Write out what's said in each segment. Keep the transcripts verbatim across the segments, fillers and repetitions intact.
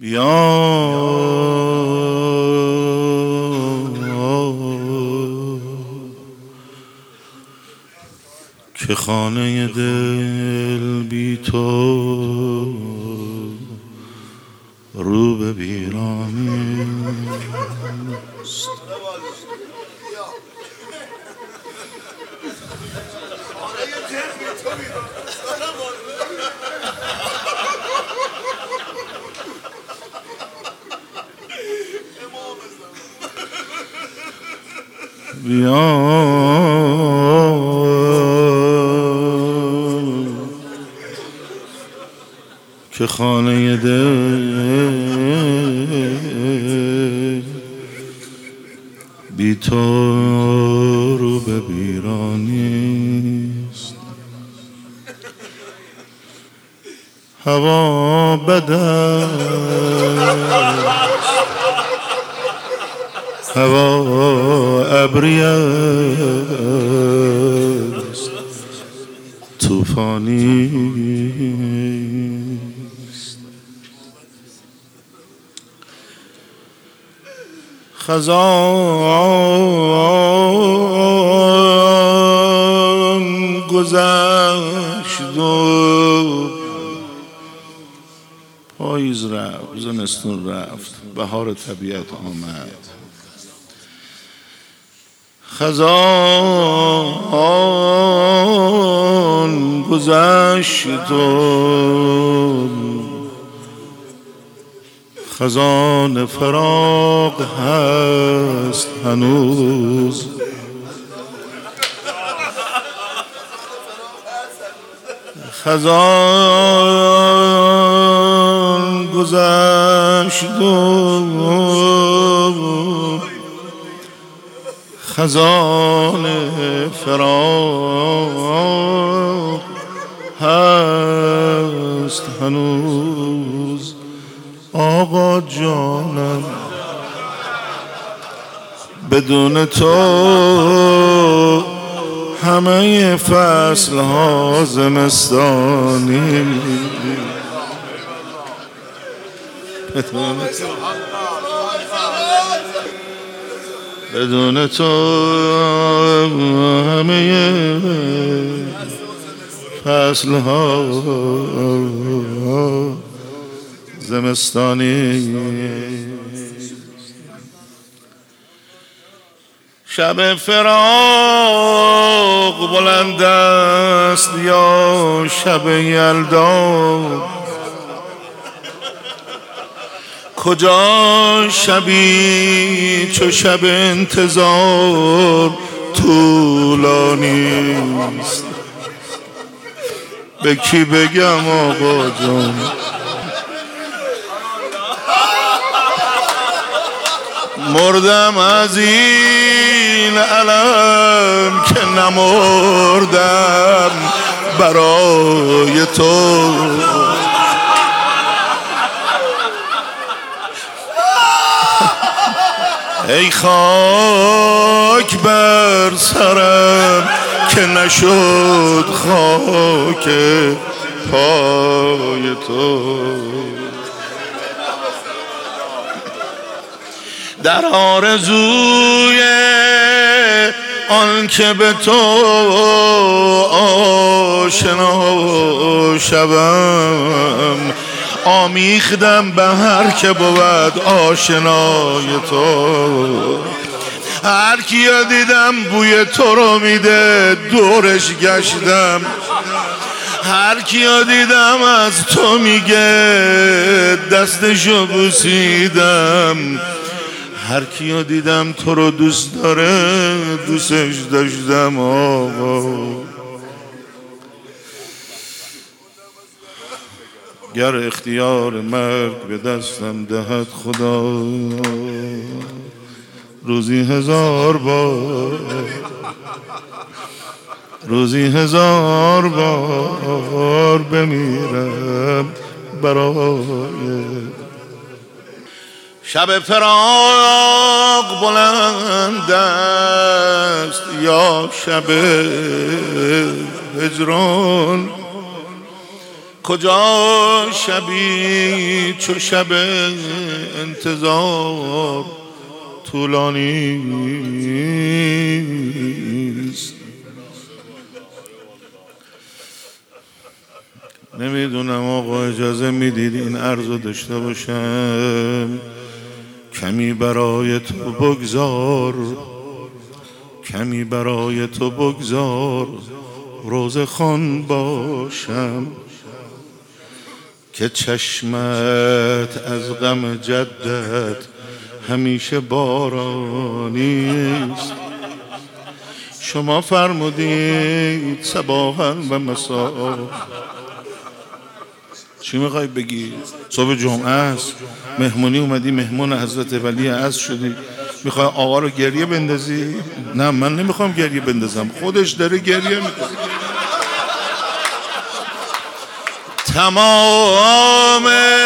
بیا که خانه دل بی تو رو به ویرانی است. بیا که خانه دل بی تو رو به ویرانی است. هوا بد است، هوا ابری است، طوفانی است. خزان گذشت و پاییز رفت، زمستون رفت، بهار طبیعت آمد. خزان گذشت و خزان فراق هست هنوز. خزان گذشت و خزان فراق هست هنوز. آقا جانم بدون تو همه فصل ها زمستانی. بدون تو همه فصل ها زمستانی. شب فراق بلند است یا شب یلدا، کجا شبی چو شب انتظار طولانی است. به کی بگم آقا جان مردم از این علم که نمردم برای تو. ای خاک بر سرم که نشد خاک پای تو. در آرزوی آن که به تو آشنا شوم آمیختم به هر که بود آشنای تو. هر کیا دیدم بوی تو رو میده دورش گشتم، هر کیا دیدم از تو میگه دستشو بوسیدم، هر کیا دیدم تو رو دوست داره دوستش داشتم. آقا گر اختیار مرگ به دستم دهد خدا روزی هزار بار، روزی هزار بار بمیرم برای. شب فراق بلند است یا شب هجران، کجا شبی چو شب انتظار طولانی است. نمیدونم آقا اجازه میدید این عرضو داشته باشم؟ کمی برای تو بگذار، کمی برای تو بگذار روزه خوان باشم، که چشمت از غم جدت همیشه بارانی است. شما فرمودید صباحا و مساء. چی میخوای بگی؟ صبح جمعه است، مهمونی اومدی، مهمون حضرت ولی عصر شدی، میخوای آقا رو گریه بندازی؟ نه من نمیخوام گریه بندازم، خودش داره گریه میکنه. تمام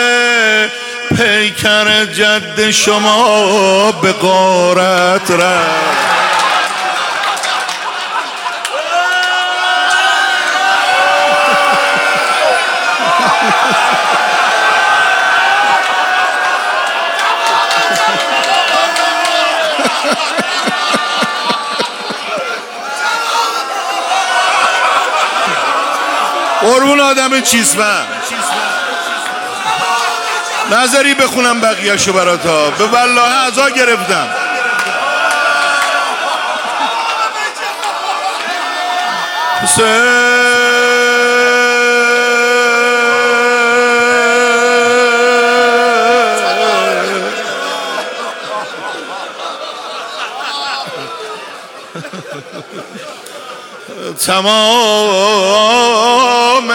پیکر جد شما به غارت رفت. قربون آدم چیزمن نظری بخونم بقیه‌شو براتا، به والله اعضا گرفتم. تمام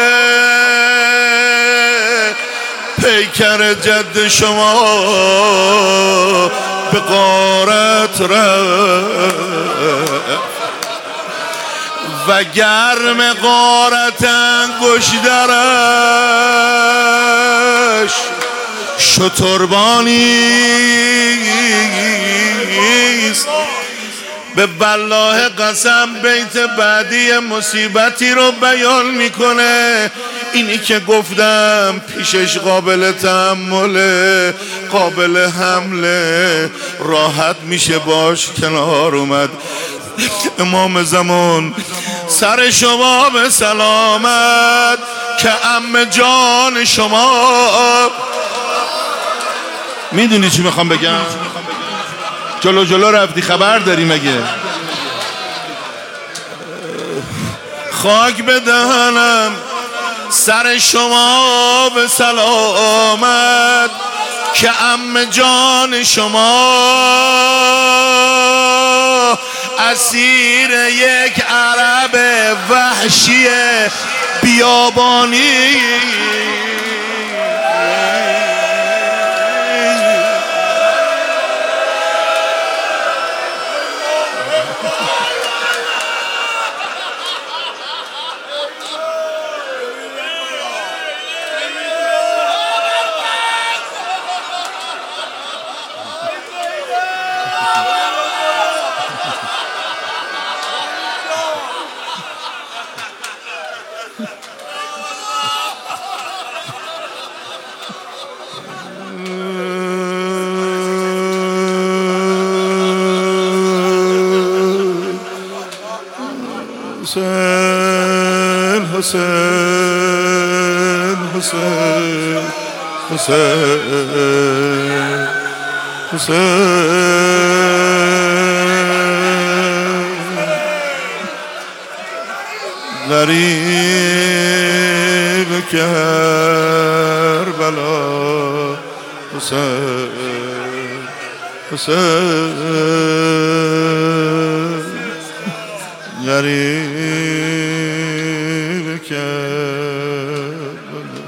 پیکر جد شما به غارت رفت و گرم غارت انگشترش شتربانیست. به والله قسم بیت بعدی مصیبتی رو بیان میکنه، اینی که گفتم پیشش قابل تحمله، قابل حمله، راحت میشه باش کنار اومد. امام زمان سر شما به سلامت، که عم جان شما. میدونی چی میخوام بگم؟ جلو جلو رفتی خبر داری مگه؟ خاک به دهنم سر شما به سلامت، که عم جان شما اسیر یک عرب وحشی بیابانی. حسین حسین حسین حسین حسین غریب کربلا حسین حسین غریب کربلا.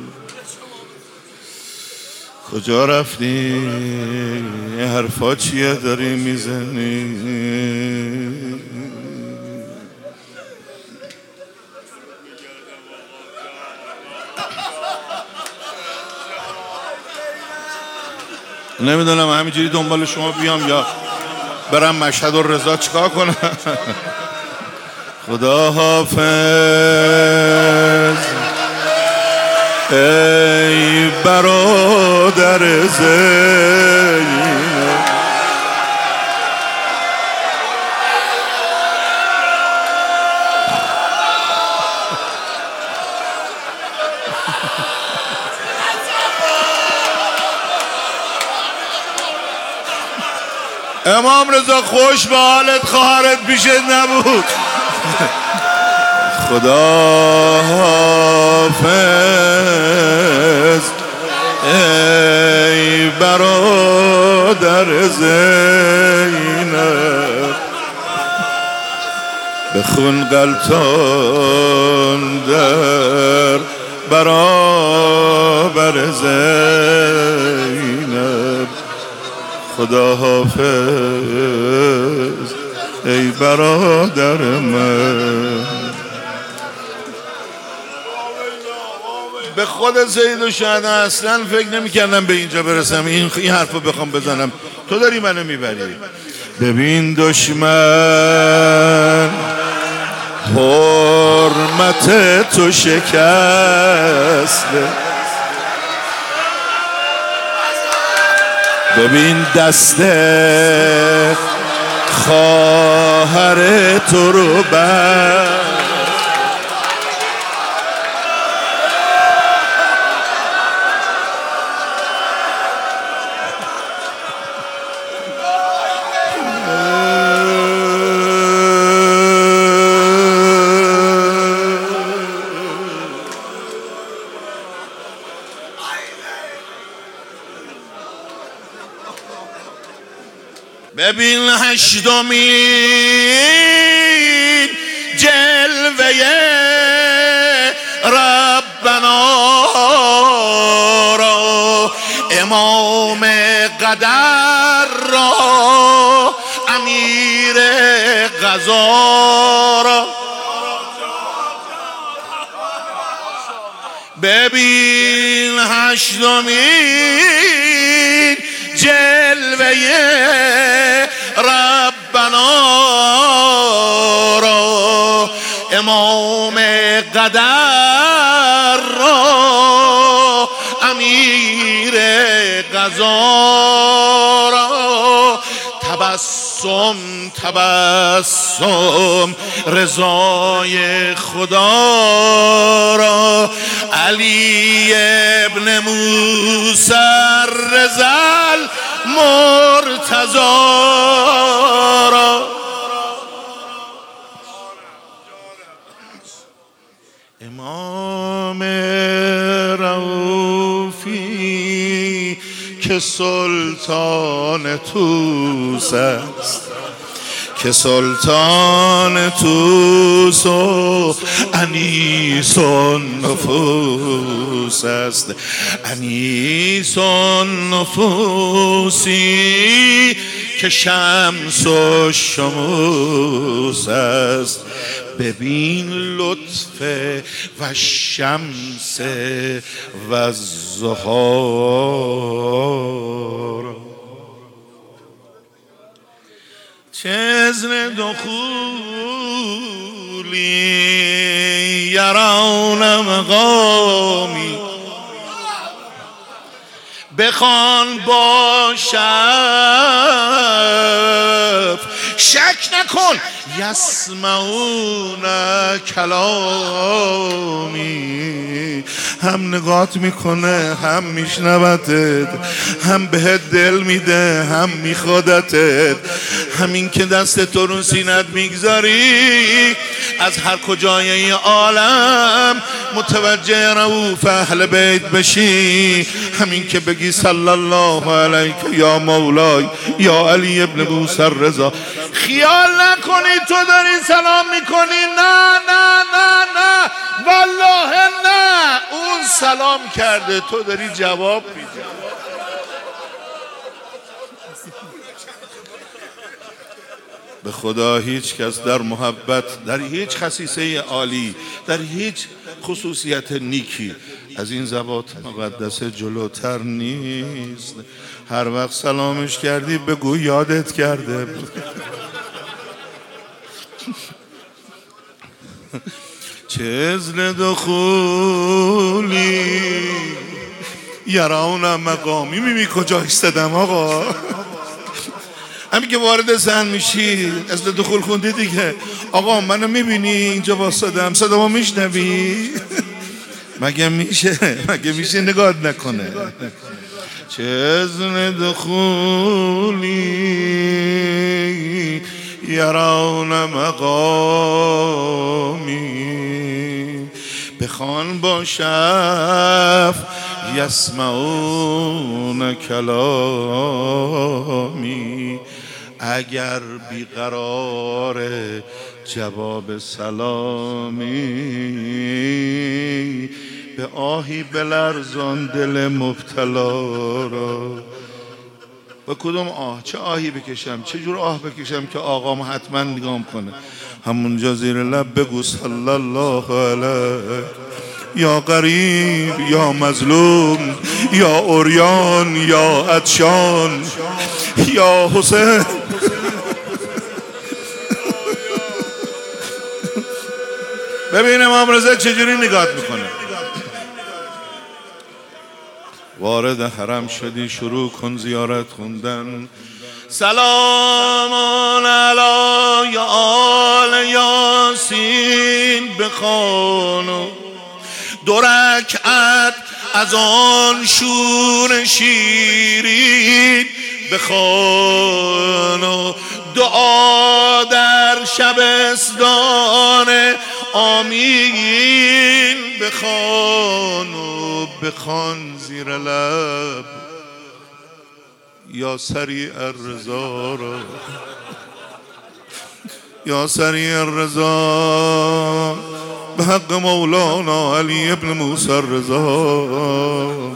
کجا رفتی؟ این حرفا چیه داری میزنی؟ نمیدونم همینجوری دنبال شما بیام یا برم مشهد و رضا چیکار کنم. خدا حافظ ای برادر زینب امام رضا خوش به حالت، خواهرت پیشت نبود. خدا حافظ ای برادر زینب، بخون غلطان در برابر زینب. خدا حافظ ای برادر من. به خود سید و شهدا اصلا فکر نمی کردم به اینجا برسم این این حرفو بخوام بزنم. تو داری منو میبری. ببین دشمن حرمت تو شکسته، ببین دست خواهر تو رو بر ببین هشتمین جلوه ربنا را، امام قدر را، امیر قضا را. ببین هشتمین جلوه ربنا را، امام قدر را، امیر قضا را. تبسم تبسم رضای خدا را، علی ابن موسی رضا مرتضی را. امام رؤوفی که سلطان توس است، که سلطان توس و انیس النفوس است، انیس النفوسی که شمس و شموس است. ببین لطف و شمس و زهار، چه اذن دخولی یرون مقامی، بخوان با شف شک نکن، یسمعون کلامی. هم نگات میکنه، هم میشنوتت، هم بهت دل میده، هم میخوادتت. همین که دست تو رو سینت میگذاری، از هر کجای این عالم متوجه رؤوف اهل بیت بشی. همین که بگی صلی الله علیک یا مولای یا علی ابن موسی رضا، خیال نکنی تو داری سلام میکنی. نه نه نه نه والله نه، اون سلام کرده، تو داری جواب میدی. به خدا هیچ کس در محبت، در هیچ خصیصه عالی، در هیچ خصوصیت نیکی از این ذوات مقدسه جلوتر نیست. هر وقت سلامش کردی بگو یادت کرده چه اذن دخولی یرون مقامی. میمی کجا ایستادم آقا؟ همین که وارد زن میشی اذن دخول خوندی دیگه. آقا منو میبینی اینجا واسادم، صدامو میشنوی؟ مگه میشه مگه میشه نگاه نکنه؟ چه اذن دخولی یرون مقامی بخوان با شف یسمعون کلامی. اگر بیقرار جواب سلامی به آهی بلرزان دل مبتلا را. با کدوم آه؟ چه آهی بکشم؟ چه جور آه بکشم که آقام حتما نگام کنه؟ همونجا زیر لب بگو صلی الله علیه یا غریب یا مظلوم یا اوریان یا عطشان یا حسین. ببین امام رضا چجوری نگات میکنه. وارد حرم شدی شروع کن زیارت خوندن. سلام علی یا آل یاسین بخوان. دو رکعت از آن شور شیرین بخوان. دعا در شبستان آمین بخوان. و بخوان زیر لب یا سریع الرضا را. یا سریع الرضا به حق مولانا علی ابن موسی الرضا.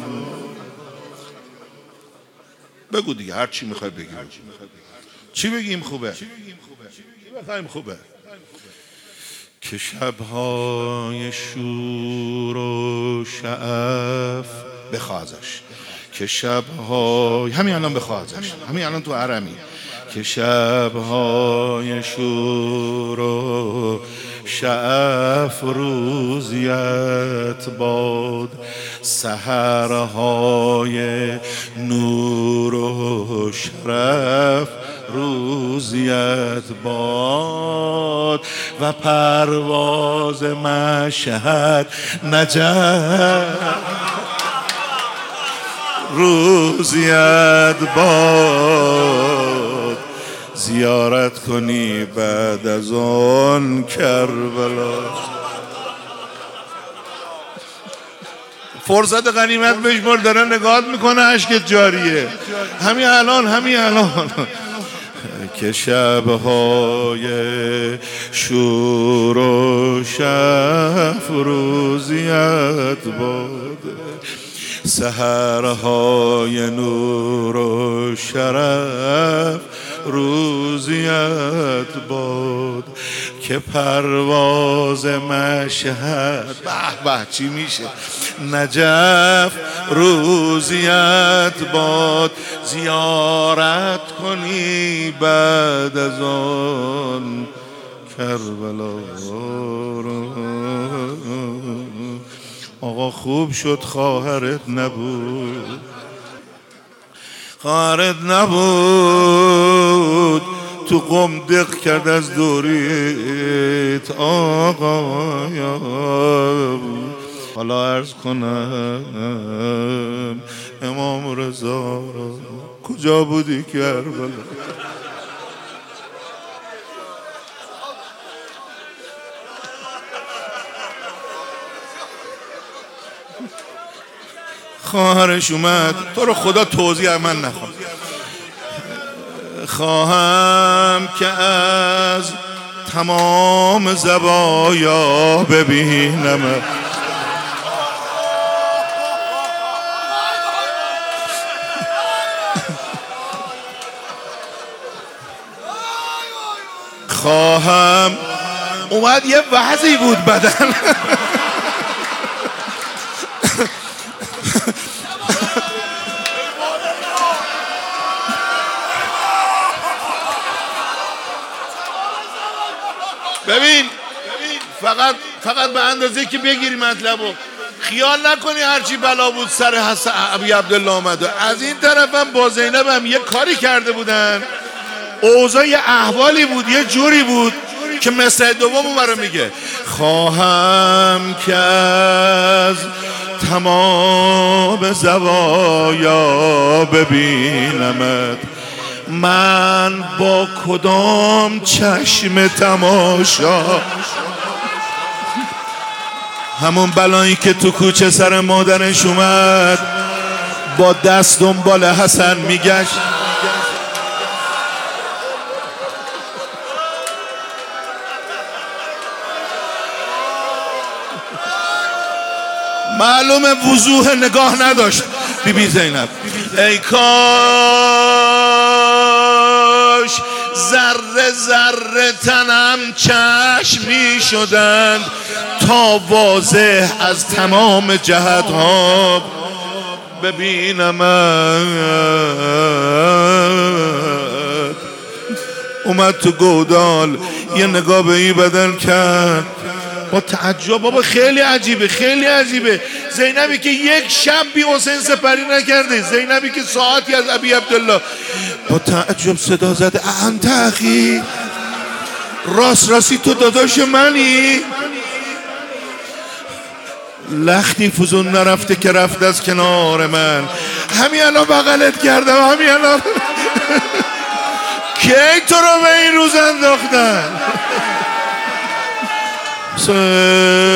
بگو دیگه هر چی میخوای بگی. چی بگیم خوبه؟ چی بخوایم خوبه؟ که شبهای شور و شعف بخواه ازش. که شبهای همین الان بخواه ازش، همین الان تو حرمی. که شبهای شور و شعف روزیت باد. سحرهای نور و شرف روزیت باد. و پرواز مشهد نجف روزیت باد. زیارت کنی بعد از آن کربلا. فرصت غنیمت بشمر، داره نگاه میکنه اشکت جاریه. همین الان همین الان. که شبهای شور و شف روزیت باد. سحرهای نور و شرف روزیت باد. که پرواز مشهد به به چی میشه نجف روزیت باد. زیارت کنی بعد از آن کربلا. آقا خوب شد خواهرت نبود، خواهرت نبود تو قم دق کرد از دوریت آقا. حالا عرض کنم امام رضا کجا بودی کربلا؟ خواهرش اومد. تو رو خدا توضیح من نخوام. خواهم که از تمام زوایا ببینم. خواهم اومد یه وضعی بود بدن. ببین فقط فقط به اندازه که بگیری مطلبو، خیال نکنی هرچی بلا بود سر حسن ابی عبدالله آمد. از این طرفم با زینب هم یه کاری کرده بودن، اوضاع یه احوالی بود، یه جوری بود که مصرع دوم اون رو میگه خواهم که از تمام زوایا ببینمت، من با کدام چشم تماشا. همون بلایی که تو کوچه سر مادرش اومد با دست دنبال حسن میگشت. معلومه وضوح نگاه نداشت بی بی زینب. ای کاش ذره ذره تنم چشمی شدند تا واضح از تمام جهت ها ببینمت. اومد تو گودال یه نگاه به این بدن کرد با تعجب. بابا خیلی عجیبه، خیلی عجیبه. زینبی که یک شب بی حسین سپری نکرده، زینبی که ساعتی از ابی عبدالله، با تعجب صدا زده انت اخی، راست راستی تو داداش منی؟ لختی فزون نرفته که رفت از کنار من، همین الان بغلت کردم، همین الان کی تو رو به این روز انداختن؟